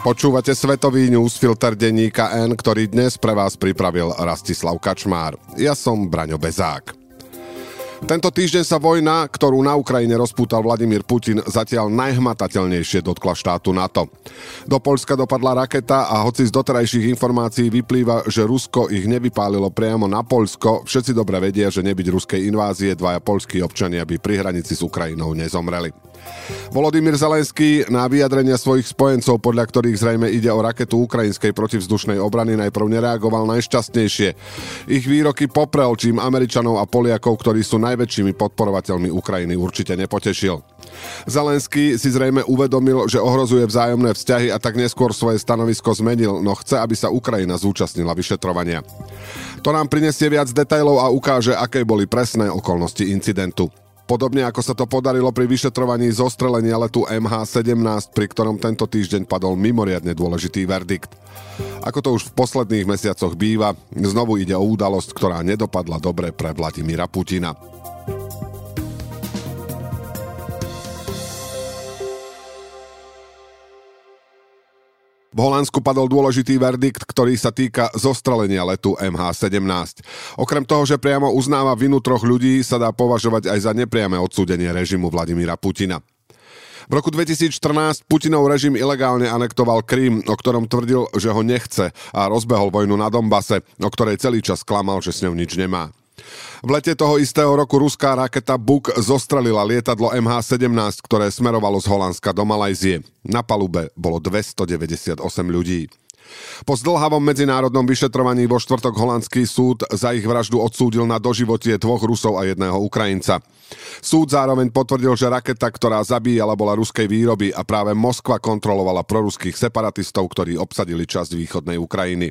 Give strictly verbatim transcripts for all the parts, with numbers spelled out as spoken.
Počúvate svetový newsfilter denníka N, ktorý dnes pre vás pripravil Rastislav Kačmár. Ja som Braňo Bezák. Tento týždeň sa vojna, ktorú na Ukrajine rozpútal Vladimír Putin, zatiaľ najhmatateľnejšie dotkla štátu NATO. Do Poľska dopadla raketa a hoci z doterajších informácií vyplýva, že Rusko ich nevypálilo priamo na Poľsko, všetci dobre vedia, že nebyť ruskej invázie dvaja poľskí občania by pri hranici s Ukrajinou nezomreli. Volodymyr Zelenský na vyjadrenia svojich spojencov, podľa ktorých zrejme ide o raketu ukrajinskej protivzdušnej obrany, najprv nereagoval najšťastnejšie. Ich výroky poprel, čím Američanov a Poliakov, ktorí sú najväčšími podporovateľmi Ukrajiny, určite nepotešil. Zelenský si zrejme uvedomil, že ohrozuje vzájomné vzťahy a tak neskôr svoje stanovisko zmenil, no chce, aby sa Ukrajina zúčastnila vyšetrovania. To nám prinesie viac detailov a ukáže, aké boli presné okolnosti incidentu. Podobne ako sa to podarilo pri vyšetrovaní zostrelenia letu em há sedemnásť, pri ktorom tento týždeň padol mimoriadne dôležitý verdikt. Ako to už v posledných mesiacoch býva, znovu ide o udalosť, ktorá nedopadla dobre pre Vladimíra Putina. V Holandsku padol dôležitý verdikt, ktorý sa týka zostrelenia letu em há sedemnásť. Okrem toho, že priamo uznáva vinu troch ľudí, sa dá považovať aj za nepriame odsúdenie režimu Vladimíra Putina. V roku dvetisícštrnásť Putinov režim ilegálne anektoval Krym, o ktorom tvrdil, že ho nechce, a rozbehol vojnu na Donbase, o ktorej celý čas klamal, že s ňou nič nemá. V lete toho istého roku ruská raketa Buk zostrelila lietadlo em há sedemnásť, ktoré smerovalo z Holandska do Malajzie. Na palube bolo dvestodeväťdesiatosem ľudí. Po zdĺhavom medzinárodnom vyšetrovaní vo štvrtok holandský súd za ich vraždu odsúdil na doživotie dvoch Rusov a jedného Ukrajinca. Súd zároveň potvrdil, že raketa, ktorá zabíjala, bola ruskej výroby a práve Moskva kontrolovala proruských separatistov, ktorí obsadili časť východnej Ukrajiny.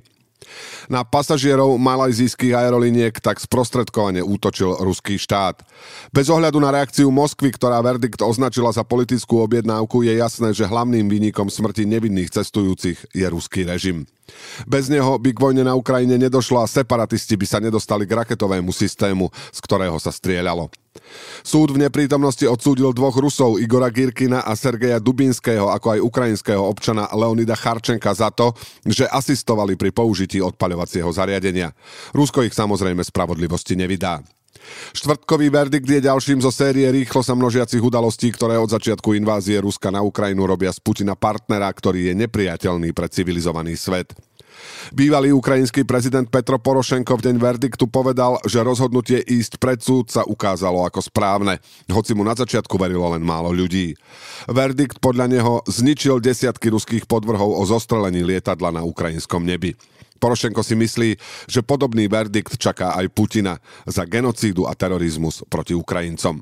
Na pasažierov malajzijských aeroliniek tak sprostredkovane útočil ruský štát. Bez ohľadu na reakciu Moskvy, ktorá verdikt označila za politickú objednávku, je jasné, že hlavným vinníkom smrti nevinných cestujúcich je ruský režim. Bez neho by k vojne na Ukrajine nedošlo a separatisti by sa nedostali k raketovému systému, z ktorého sa strieľalo. Súd v neprítomnosti odsúdil dvoch Rusov, Igora Girkina a Sergeja Dubinského, ako aj ukrajinského občana Leonida Charčenka za to, že asistovali pri použití odpaľovacieho zariadenia. Rusko ich samozrejme spravodlivosti nevydá. Štvrtkový verdikt je ďalším zo série rýchlo sa množiacich udalostí, ktoré od začiatku invázie Ruska na Ukrajinu robia z Putina partnera, ktorý je nepriateľný pre civilizovaný svet. Bývalý ukrajinský prezident Petro Porošenko v deň verdiktu povedal, že rozhodnutie ísť pred súd sa ukázalo ako správne, hoci mu na začiatku verilo len málo ľudí. Verdikt podľa neho zničil desiatky ruských podvrhov o zostrelení lietadla na ukrajinskom nebi. Porošenko si myslí, že podobný verdikt čaká aj Putina za genocídu a terorizmus proti Ukrajincom.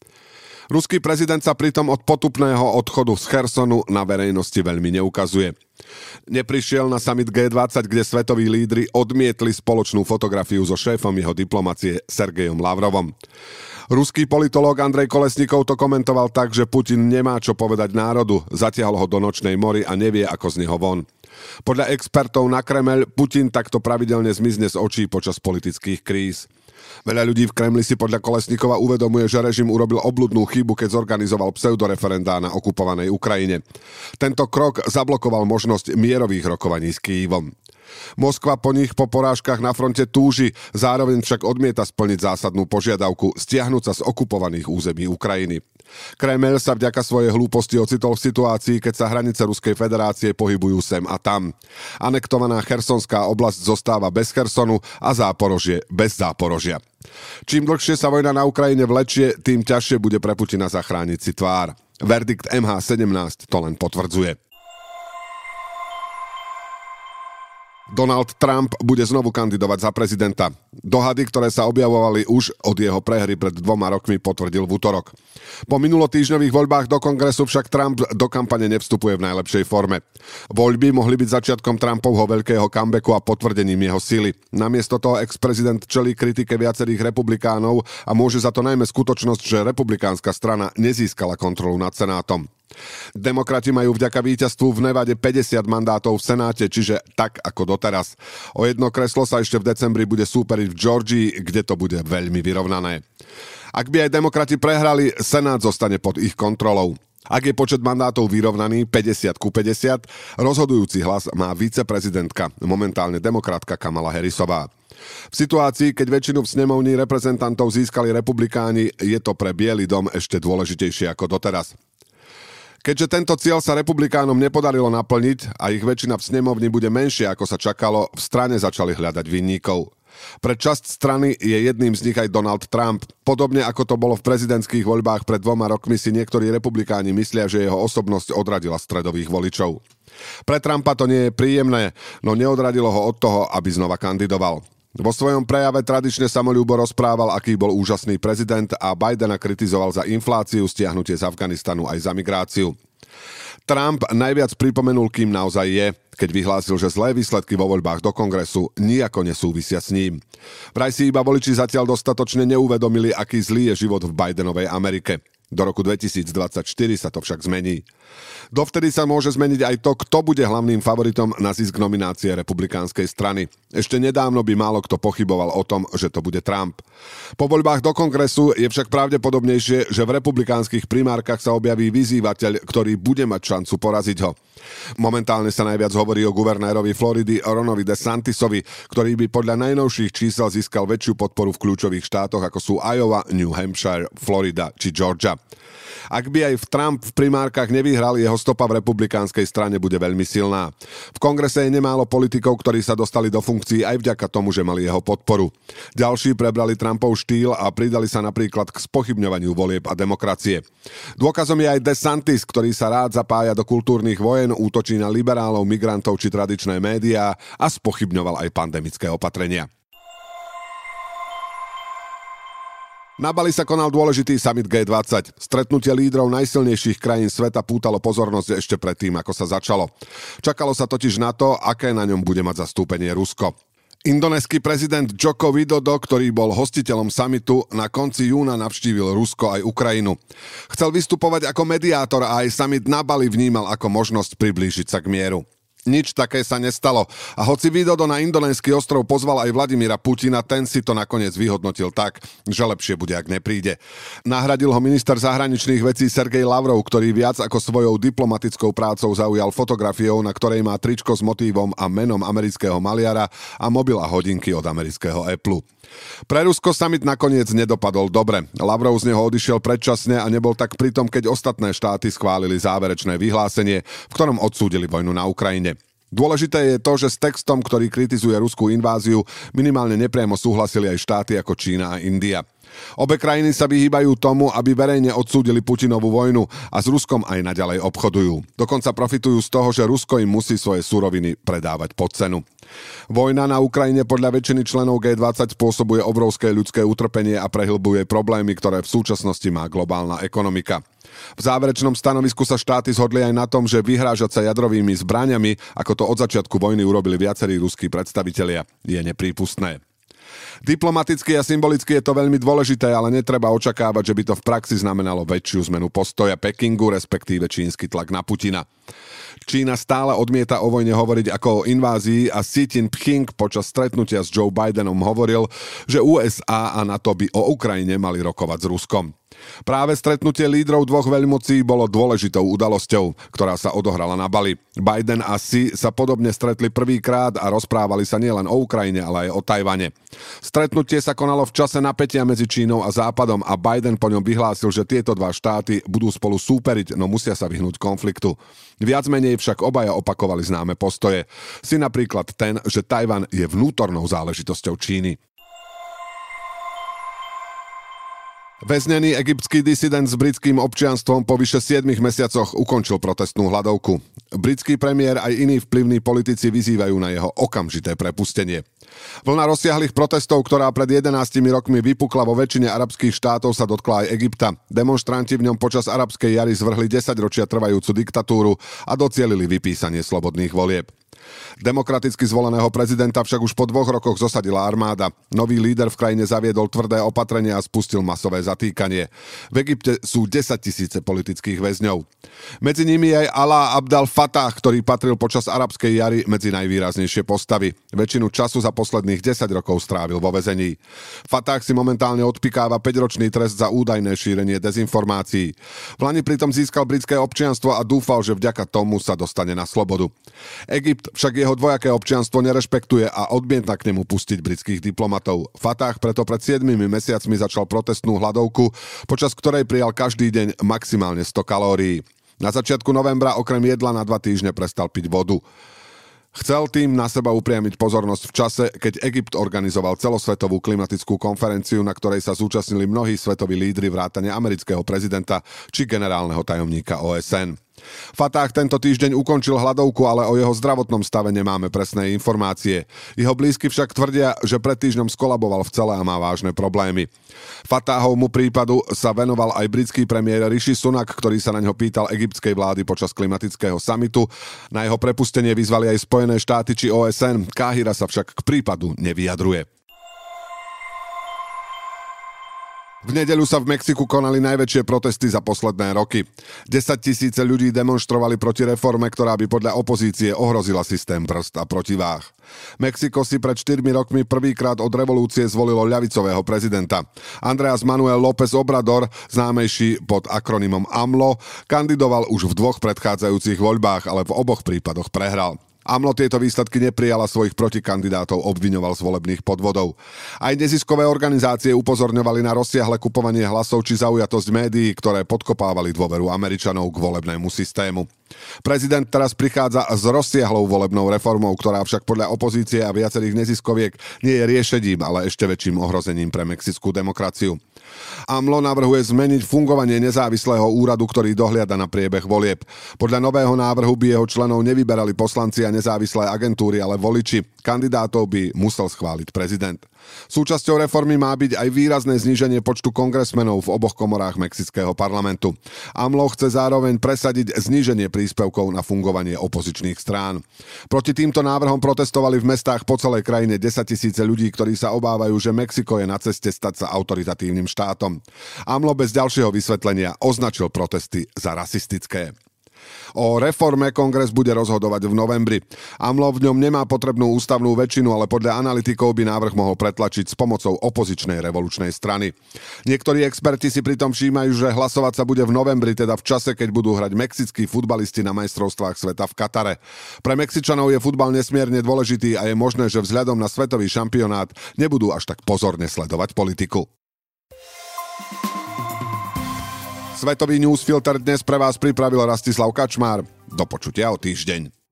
Ruský prezident sa pritom od potupného odchodu z Chersonu na verejnosti veľmi neukazuje. Neprišiel na summit gé dvadsať, kde svetoví lídri odmietli spoločnú fotografiu so šéfom jeho diplomacie Sergejom Lavrovom. Ruský politológ Andrej Kolesnikov to komentoval tak, že Putin nemá čo povedať národu, zatiahol ho do nočnej mory a nevie, ako z neho von. Podľa expertov na Kremeľ Putin takto pravidelne zmizne z očí počas politických kríz. Veľa ľudí v Kremli si podľa Kolesnikova uvedomuje, že režim urobil obludnú chybu, keď zorganizoval pseudoreferendá na okupovanej Ukrajine. Tento krok zablokoval možnosť mierových rokovaní s Kyjevom. Moskva po nich po porážkach na fronte túži, zároveň však odmieta splniť zásadnú požiadavku stiahnuť sa z okupovaných území Ukrajiny. Kremeľ sa vďaka svojej hlúposti ocitol v situácii, keď sa hranice Ruskej federácie pohybujú sem a tam. Anektovaná chersonská oblasť zostáva bez Chersonu a Záporožie bez Záporožia. Čím dlhšie sa vojna na Ukrajine vlečie, tým ťažšie bude pre Putina zachrániť si tvár. Verdikt em há sedemnásť to len potvrdzuje. Donald Trump bude znovu kandidovať za prezidenta. Dohady, ktoré sa objavovali už od jeho prehry pred dvoma rokmi, potvrdil v utorok. Po minulotýždňových voľbách do kongresu však Trump do kampane nevstupuje v najlepšej forme. Voľby mohli byť začiatkom Trumpovho veľkého comebacku a potvrdením jeho sily. Namiesto toho ex-prezident čelí kritike viacerých republikánov a môže za to najmä skutočnosť, že republikánska strana nezískala kontrolu nad Senátom. Demokrati majú vďaka víťazstvu v Nevade päťdesiat mandátov v Senáte, čiže tak ako doteraz. O jedno kreslo sa ešte v decembri bude súperiť v Georgii, kde to bude veľmi vyrovnané. Ak by aj demokrati prehrali, Senát zostane pod ich kontrolou. Ak je počet mandátov vyrovnaný päťdesiat ku päťdesiat, rozhodujúci hlas má viceprezidentka, momentálne demokratka Kamala Harrisová. V situácii, keď väčšinu v snemovni reprezentantov získali republikáni, je to pre Biely dom ešte dôležitejšie ako doteraz. Keďže tento cieľ sa republikánom nepodarilo naplniť a ich väčšina v snemovni bude menšia, ako sa čakalo, v strane začali hľadať vinníkov. Pre časť strany je jedným z nich aj Donald Trump. Podobne ako to bolo v prezidentských voľbách pred dvoma rokmi, si niektorí republikáni myslia, že jeho osobnosť odradila stredových voličov. Pre Trumpa to nie je príjemné, no neodradilo ho od toho, aby znova kandidoval. Vo svojom prejave tradične samoľúbo rozprával, aký bol úžasný prezident a Bidena kritizoval za infláciu, stiahnutie z Afganistanu aj za migráciu. Trump najviac pripomenul, kým naozaj je, keď vyhlásil, že zlé výsledky vo voľbách do kongresu nijako nesúvisia s ním. Vraj si iba voliči zatiaľ dostatočne neuvedomili, aký zlý je život v Bidenovej Amerike. Do roku dvetisícdvadsaťštyri sa to však zmení. Dovtedy sa môže zmeniť aj to, kto bude hlavným favoritom na zisk nominácie republikánskej strany. Ešte nedávno by málo kto pochyboval o tom, že to bude Trump. Po voľbách do kongresu je však pravdepodobnejšie, že v republikánskych primárkach sa objaví vyzývateľ, ktorý bude mať šancu poraziť ho. Momentálne sa najviac hovorí o guvernérovi Floridy Ronovi DeSantisovi, ktorý by podľa najnovších čísel získal väčšiu podporu v kľúčových štátoch, ako sú Iowa, New Hampshire, Florida či Georgia. Ak by aj v Trump v primárkach nevyhral, jeho stopa v republikánskej strane bude veľmi silná. V kongrese je nemálo politikov, ktorí sa dostali do funkcií aj vďaka tomu, že mali jeho podporu. Ďalší prebrali Trumpov štýl a pridali sa napríklad k spochybňovaniu volieb a demokracie. Dôkazom je aj DeSantis, ktorý sa rád zapája do kultúrnych vojen, útočí na liberálov, migrantov či tradičné médiá a spochybňoval aj pandemické opatrenia. Na Bali sa konal dôležitý summit gé dvadsať. Stretnutie lídrov najsilnejších krajín sveta pútalo pozornosť ešte predtým, ako sa začalo. Čakalo sa totiž na to, aké na ňom bude mať zastúpenie Rusko. Indonéský prezident Joko Widodo, ktorý bol hostiteľom summitu, na konci júna navštívil Rusko aj Ukrajinu. Chcel vystupovať ako mediátor a aj summit na Bali vnímal ako možnosť priblížiť sa k mieru. Nič také sa nestalo a hoci Widodo na indonénsky ostrov pozval aj Vladimíra Putina, ten si to nakoniec vyhodnotil tak, že lepšie bude, ak nepríde. Nahradil ho minister zahraničných vecí Sergej Lavrov, ktorý viac ako svojou diplomatickou prácou zaujal fotografiou, na ktorej má tričko s motívom a menom amerického maliara a mobil a hodinky od amerického Apple. Pre Rusko summit nakoniec nedopadol dobre. Lavrov z neho odišiel predčasne a nebol tak pritom, keď ostatné štáty schválili záverečné vyhlásenie, v ktorom odsúdili vojnu na Ukrajine. Dôležité je to, že s textom, ktorý kritizuje ruskú inváziu, minimálne nepriamo súhlasili aj štáty ako Čína a India. Obe krajiny sa vyhýbajú tomu, aby verejne odsúdili Putinovú vojnu a s Ruskom aj naďalej obchodujú. Dokonca profitujú z toho, že Rusko im musí svoje suroviny predávať pod cenu. Vojna na Ukrajine podľa väčšiny členov gé dvadsať spôsobuje obrovské ľudské utrpenie a prehlbuje problémy, ktoré v súčasnosti má globálna ekonomika. V záverečnom stanovisku sa štáty zhodli aj na tom, že vyhrážať sa jadrovými zbraňami, ako to od začiatku vojny urobili viacerí ruskí predstavitelia, je neprípustné. Diplomaticky a symbolicky je to veľmi dôležité, ale netreba očakávať, že by to v praxi znamenalo väčšiu zmenu postoja Pekingu, respektíve čínsky tlak na Putina. Čína stále odmieta o vojne hovoriť ako o invázii a Xi Jinping počas stretnutia s Joe Bidenom hovoril, že ú es á a NATO by o Ukrajine mali rokovať s Ruskom. Práve stretnutie lídrov dvoch veľmocí bolo dôležitou udalosťou, ktorá sa odohrala na Bali. Biden a Xi sa podobne stretli prvýkrát a rozprávali sa nielen o Ukrajine, ale aj o Tajvane. Stretnutie sa konalo v čase napätia medzi Čínou a Západom a Biden po ňom vyhlásil, že tieto dva štáty budú spolu súperiť, no musia sa vyhnúť konfliktu. Viac menej však obaja opakovali známe postoje. Si napríklad ten, že Tajvan je vnútornou záležitosťou Číny. Väznený egyptský disident s britským občianstvom po vyše siedmich mesiacoch ukončil protestnú hladovku. Britský premiér aj iní vplyvní politici vyzývajú na jeho okamžité prepustenie. Vlna rozsiahlych protestov, ktorá pred jedenástimi rokmi vypukla vo väčšine arabských štátov, sa dotkla aj Egypta. Demonštranti v ňom počas arabskej jary zvrhli desaťročia trvajúcu diktatúru a docielili vypísanie slobodných volieb. Demokraticky zvoleného prezidenta však už po dvoch rokoch zosadila armáda. Nový líder v krajine zaviedol tvrdé opatrenia a spustil masové zatýkanie. V Egypte sú desaťtisíce politických väzňov. Medzi nimi je aj Alá Abdel Fattah, ktorý patril počas arabskej jary medzi najvýraznejšie postavy. Väčšinu času za za posledných desať rokov strávil vo väzení. Fatah si momentálne odpikáva päťročný trest za údajné šírenie dezinformácií. V lani pritom získal britské občianstvo a dúfal, že vďaka tomu sa dostane na slobodu. Egypt však jeho dvojaké občianstvo nerešpektuje a odmieta k nemu pustiť britských diplomatov. Fatah preto pred siedmimi mesiacmi začal protestnú hladovku, počas ktorej prijal každý deň maximálne sto kalórií. Na začiatku novembra okrem jedla na dva týždne prestal piť vodu. Chcel tým na seba upriamiť pozornosť v čase, keď Egypt organizoval celosvetovú klimatickú konferenciu, na ktorej sa zúčastnili mnohí svetoví lídri vrátane amerického prezidenta či generálneho tajomníka ó es en. Fatah tento týždeň ukončil hladovku, ale o jeho zdravotnom stave nemáme presné informácie. Jeho blízky však tvrdia, že pred týždňom skolaboval v cele a má vážne problémy. Fatahovmu prípadu sa venoval aj britský premiér Rishi Sunak, ktorý sa na ňo pýtal egyptskej vlády počas klimatického samitu. Na jeho prepustenie vyzvali aj Spojené štáty či ó es en. Káhira sa však k prípadu nevyjadruje. V nedeľu sa v Mexiku konali najväčšie protesty za posledné roky. Desaťtisíce ľudí demonštrovali proti reforme, ktorá by podľa opozície ohrozila systém brzd a protiváh. Mexiko si pred štyrmi rokmi prvýkrát od revolúcie zvolilo ľavicového prezidenta. Andrés Manuel López Obrador, známejší pod akronymom AMLO, kandidoval už v dvoch predchádzajúcich voľbách, ale v oboch prípadoch prehral. AMLO tieto výsledky neprijala, svojich protikandidátov obviňoval z volebných podvodov. Aj neziskové organizácie upozorňovali na rozsiahle kupovanie hlasov či zaujatosť médií, ktoré podkopávali dôveru Američanov k volebnému systému. Prezident teraz prichádza s rozsiahlou volebnou reformou, ktorá však podľa opozície a viacerých neziskoviek nie je riešením, ale ešte väčším ohrozením pre mexickú demokraciu. AMLO navrhuje zmeniť fungovanie nezávislého úradu, ktorý dohliada na priebeh volieb. Podľa nového návrhu by jeho členov nevyberali poslanci a nezávislé agentúry, ale voliči. Kandidátov by musel schváliť prezident. Súčasťou reformy má byť aj výrazné zníženie počtu kongresmenov v oboch komorách mexického parlamentu. AMLO chce zároveň presadiť zníženie príspevkov na fungovanie opozičných strán. Proti týmto návrhom protestovali v mestách po celej krajine desaťtisíce ľudí, ktorí sa obávajú, že Mexiko je na ceste stať sa autoritatívnym štátom. AMLO bez ďalšieho vysvetlenia označil protesty za rasistické. O reforme kongres bude rozhodovať v novembri. AMLO v ňom nemá potrebnú ústavnú väčšinu, ale podľa analytikov by návrh mohol pretlačiť s pomocou opozičnej revolučnej strany. Niektorí experti si pritom všímajú, že hlasovať sa bude v novembri, teda v čase, keď budú hrať mexickí futbalisti na majstrovstvách sveta v Katare. Pre Mexičanov je futbal nesmierne dôležitý a je možné, že vzhľadom na svetový šampionát nebudú až tak pozorne sledovať politiku. Svetový newsfilter dnes pre vás pripravil Rastislav Kačmár. Do počutia o týždeň.